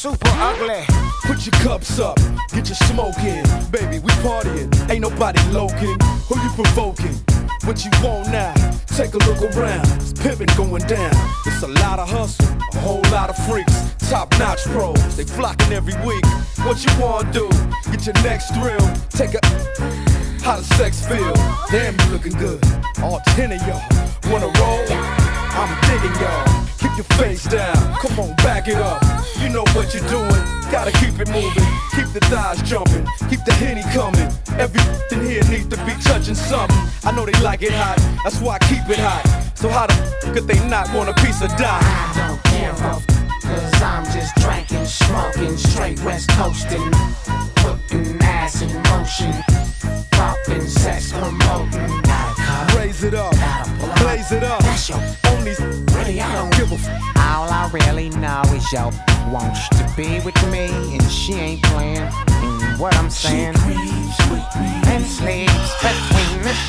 super ugly. Put your cups up, get your smoke in. Baby, we partying, ain't nobody loking. Who you provoking? What you want now? Take a look around, it's pimpin' going down. It's a lot of hustle, a whole lot of freaks. Top-notch pros, they flocking every week. What you wanna do? Get your next thrill. Take a... How does sex feel? Damn, you looking good. All 10 of y'all wanna roll? I'm digging y'all. Keep your face down. Come on, back it up. You know what you're doing. Gotta keep it moving. Keep the thighs jumping. Keep the Henny coming. Everything here needs to be touching something. I know they like it hot. That's why I keep it hot. So how the f could they not want a piece of dime? I don't care about cause I'm just drinking, smoking, straight west coasting. Putting ass in motion. Popping, sex promoting. Raise it up, blaze it up. That's your only really, I don't give a f. All I really know is yo wants to be with me, and she ain't playing. What I'm saying, she creeps with me and sleeps between the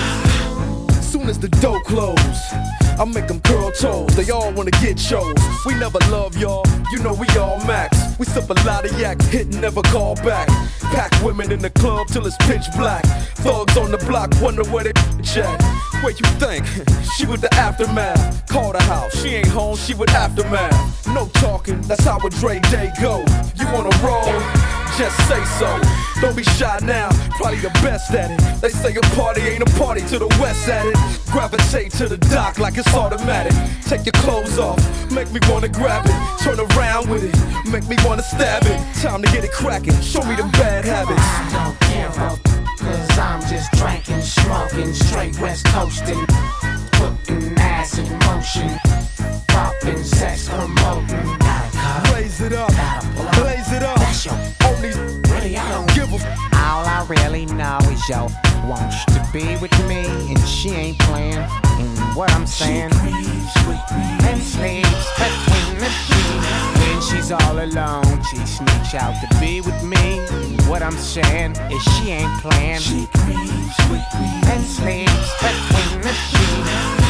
sheets. Soon as the door close, I make them curl toes. They all wanna get shows. We never love y'all, you know we all max. We sip a lot of yak, hit and never call back. Pack women in the club till it's pitch black. Thugs on the block wonder where they at. Where you think? She with the aftermath. Call the house, she ain't home, she with aftermath. No talking, that's how a Dre day go. You wanna roll? Just say so. Don't be shy now, probably the best at it. They say a party ain't a party till the west at it. Gravitate to the dock like it's automatic. Take your clothes off, make me wanna grab it. Turn around with it, make me wanna stab it. Time to get it cracking, show me them bad habits. I don't care about cause I'm just drinking, smoking, straight west coasting. Putting ass in motion. Popping, sex promoting. Raise it up, blaze it up. That's your only really, I don't give a f. All I really know is yo wants to be with me, and she ain't playing. And what I'm saying, she creeps with me and sleeps between the sheets. When she's all alone, she sneaks out to be with me. And what I'm saying is she ain't playing. She creeps with me and sleeps between the sheets.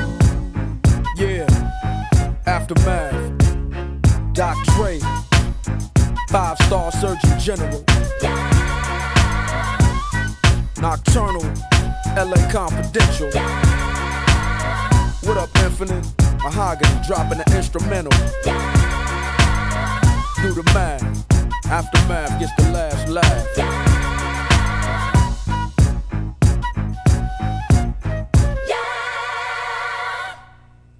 Yeah, aftermath. Doc Dre, 5-star Surgeon General. Nocturnal, LA Confidential. What up, Infinite? Mahogany dropping the instrumental. Do the math. Aftermath gets the last laugh.